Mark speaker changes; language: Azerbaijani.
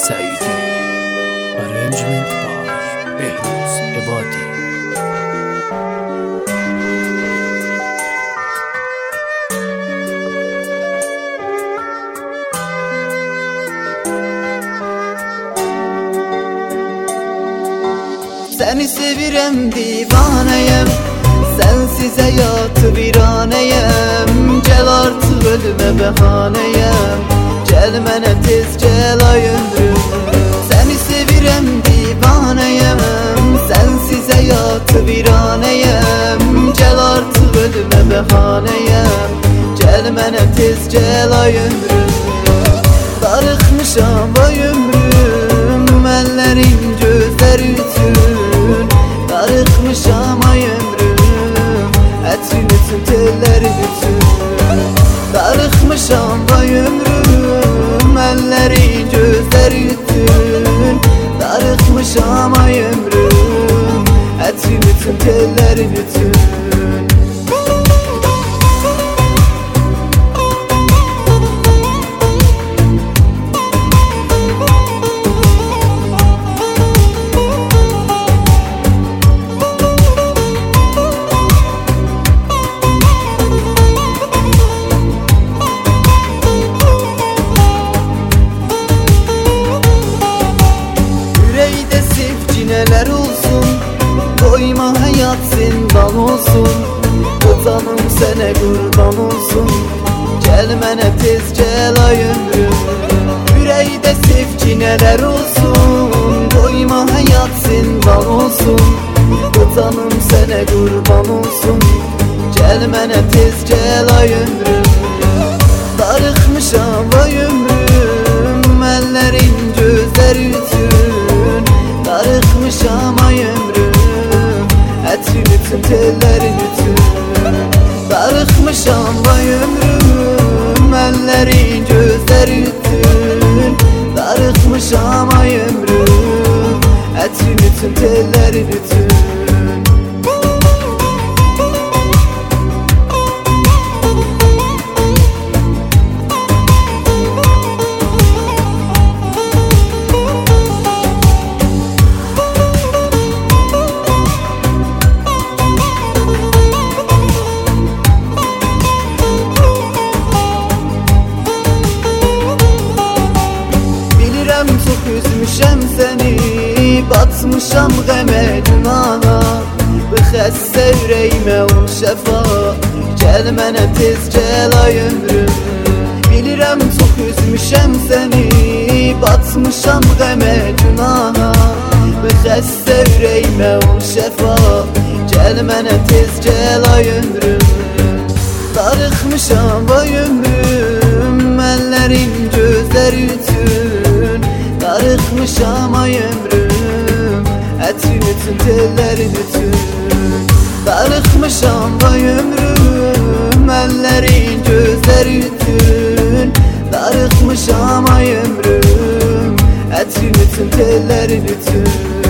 Speaker 1: سعيدي Arrangement by Behruz Ebadi.
Speaker 2: Seni sevirem divaneyem, sensiz hayatı viraneyem. Gel artık ölüme behaneyem, gel mənə tez gel ay ömrüm. Seni sevirem divaneyem, sensiz hayatı viraneyem. Gel artık ölüme behaneyem, gel mənə tez gel ay ömrüm. Darıxmışam ay ömrüm, əllərin gözləri üçün. Darıxmışam ay ömrüm, ətrin üçün telləri bütün. Darıxmışam ay ömrüm, əllərin gözləri üçün. Darıxmışam ay ömrüm, ətrin üçün telləri bütün. Neler olsun, koyma hayat zindan olsun. Vatanım sene kurban olsun, gel mənə tez gel ay ömrüm. Yüreğde sevgi neler olsun, koyma hayat zindan olsun. Vatanım sene kurban olsun, gel mənə tez gel ay ömrüm. Darıxmışam ay ömrüm, əllərin gözləri üçün. Darıxmışam ay ömrüm, ətrin üçün tellərin üçün. Darıxmışam ay ömrüm, əllərin gözləri üçün. Darıxmışam ay ömrüm, ətrin üçün tellərin üçün. Çok üzmüşəm səni, batmışam qəmə günaha. Bu xəstə ürəyimə ol şəfa, gəl mənə tez gəl ay ömrüm. Bilirəm çox üzmüşəm səni, batmışam qəmə günaha. Bu xəstə ürəyimə ol şəfa, gəl mənə tez gəl ay ömrüm. Darıxmışam ay ömrüm, əllərin gözləri üçün. Darıxmışam ay ömrüm, ətrin üçün tellərin üçün. Darıxmışam ay ömrüm, əllərin gözləri üçün. Darıxmışam ay ömrüm, ətrin üçün tellərin üçün.